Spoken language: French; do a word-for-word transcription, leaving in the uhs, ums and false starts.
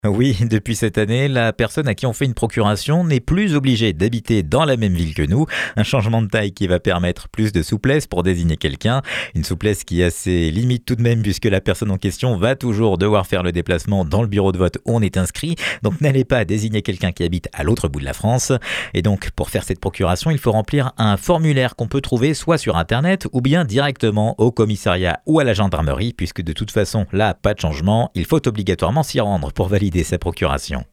Oui, depuis cette année, la personne à qui on fait une procuration n'est plus obligée d'habiter dans la même ville que nous. Un changement de taille qui va permettre plus de souplesse pour désigner quelqu'un. Une souplesse qui a ses limites tout de même puisque la personne en question va toujours devoir faire le déplacement dans le bureau de vote où on est inscrit. Donc n'allez pas désigner quelqu'un qui habite à l'autre bout de la France. Et donc pour faire cette procuration, il faut remplir un formulaire qu'on peut trouver soit sur internet ou bien directement au commissariat ou à la gendarmerie puisque de toute façon là, pas de changement. Il faut obligatoirement s'y rendre pour valider sa procuration.